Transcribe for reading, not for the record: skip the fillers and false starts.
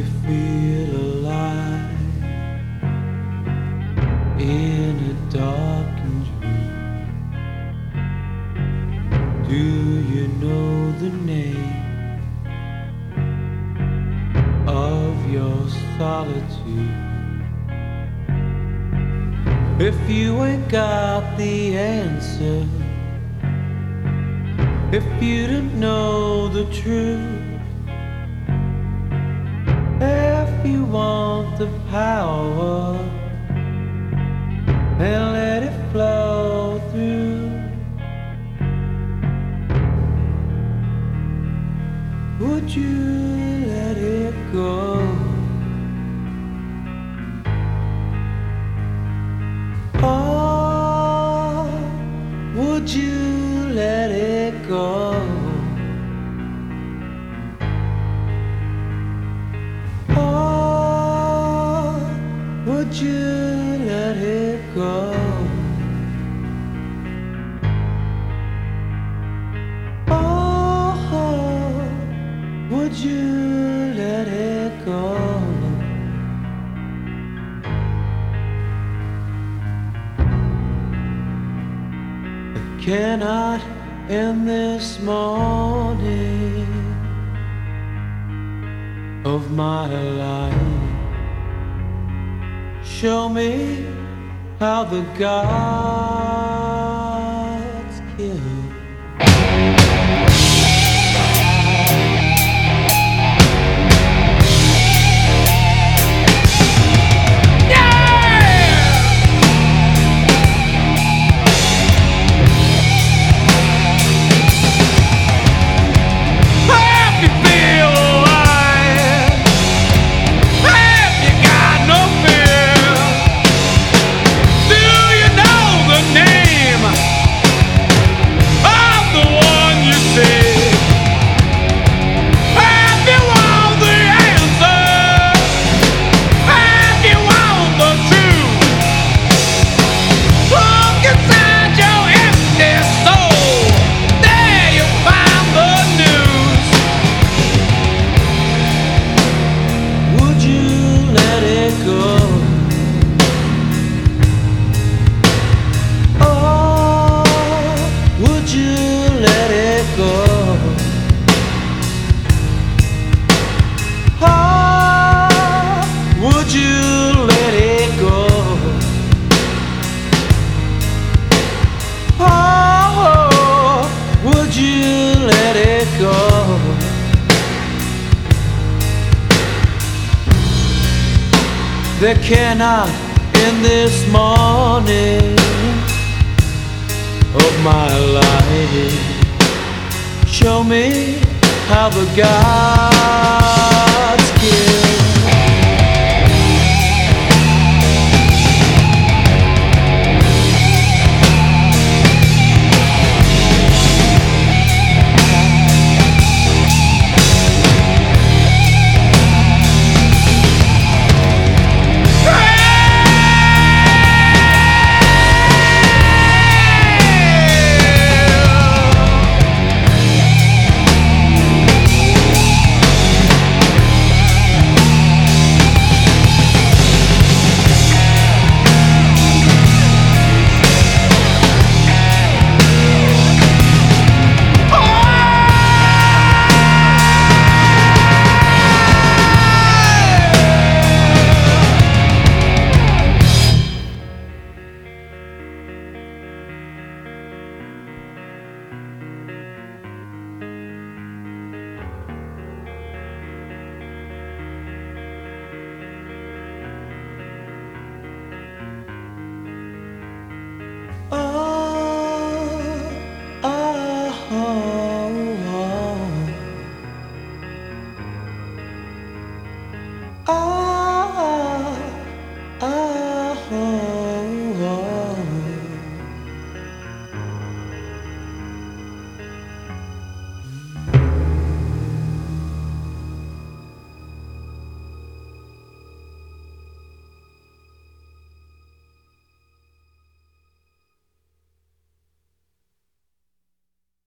you feel alive in a darkened room? Do you know the name of your solitude? If you ain't got the answer, if you don't know the truth, if you want the power, then let it flow through. Would you let it go? Oh, would you let it go? Oh, would you let it go? Oh, would you let it go? I cannot end this morning of my life. Show me how the gods kill. There cannot in this morning of my life. Show me how the gods